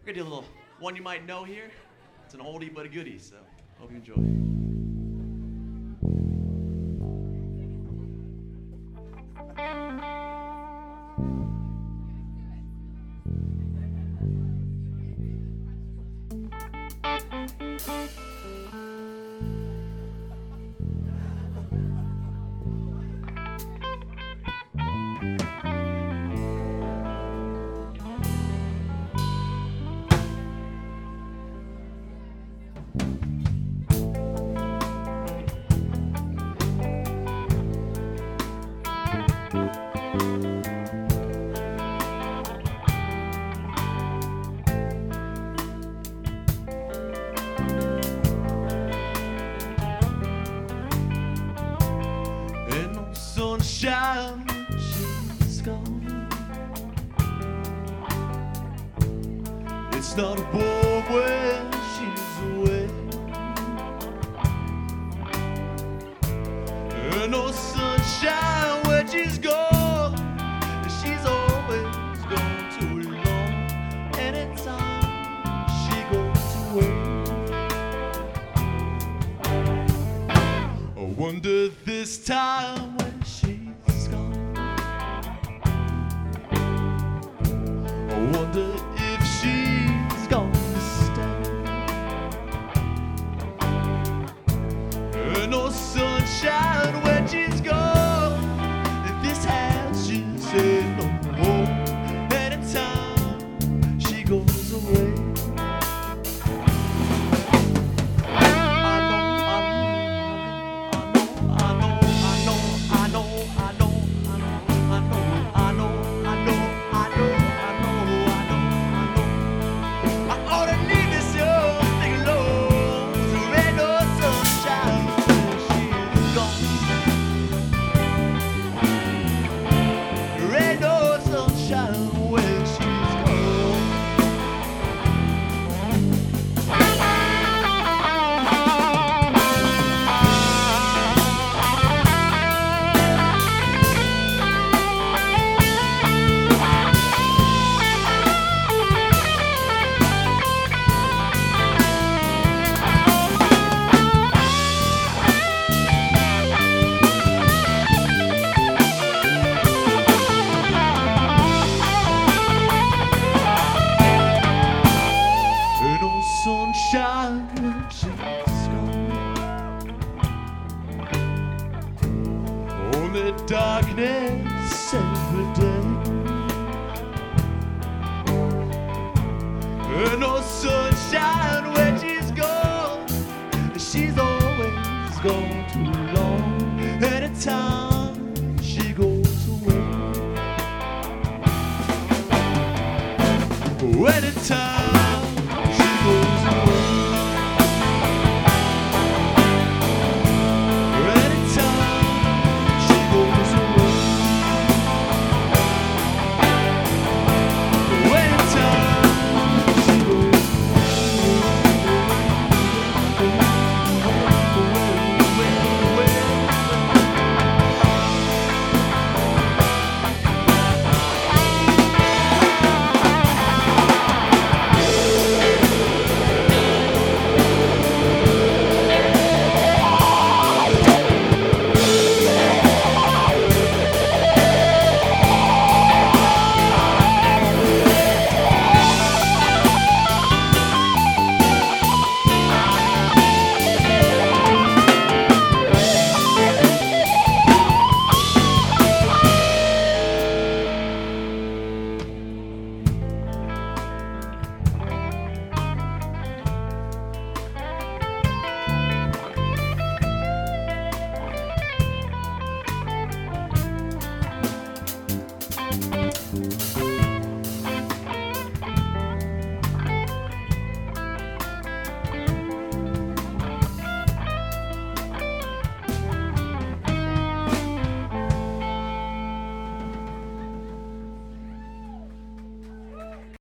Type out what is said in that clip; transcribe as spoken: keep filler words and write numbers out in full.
We're gonna do a little one you might know here. It's an oldie but a goodie, so hope you enjoy. Sunshine, she's gone. It's not warm when she's away. And no sunshine when she's gone. She's always gone too long. Anytime she goes away, I wonder this time when she's gone, I wonder if she's gonna stay. And no sunshine when she's gone. This house just ain't no home. Anytime she goes away, sunshine when she's gone. Only darkness every day. And no sunshine when she's gone. She's always gone too long. Anytime she goes away, anytime